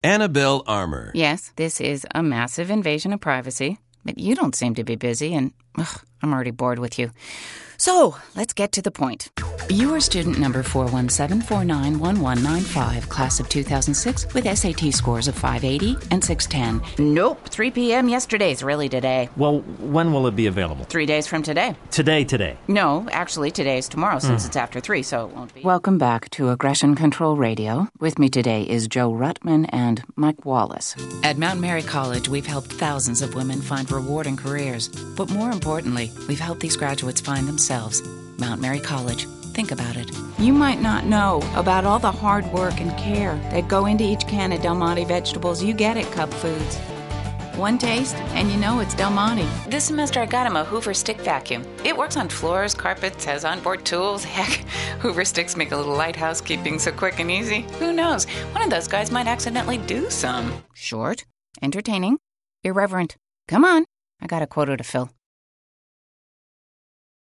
Annabelle Armour. Yes, this is a massive invasion of privacy, but you don't seem to be busy, and I'm already bored with you. So, let's get to the point. You are student number 417491195, class of 2006, with SAT scores of 580 and 610. Nope, 3 p.m. yesterday's really today. Well, when will it be available? 3 days from today. Today? No, actually today is tomorrow since it's after 3, so it won't be. Welcome back to Aggression Control Radio. With me today is Joe Ruttman and Mike Wallace. At Mount Mary College, we've helped thousands of women find rewarding careers. But more importantly, we've helped these graduates find themselves. Mount Mary College. Think about it. You might not know about all the hard work and care that go into each can of Del Monte vegetables you get at Cub Foods. One taste, and you know it's Del Monte. This semester I got him a Hoover stick vacuum. It works on floors, carpets, has onboard tools. Heck, Hoover sticks make a little light housekeeping so quick and easy. Who knows? One of those guys might accidentally do some. Short, entertaining, irreverent. Come on, I got a quota to fill.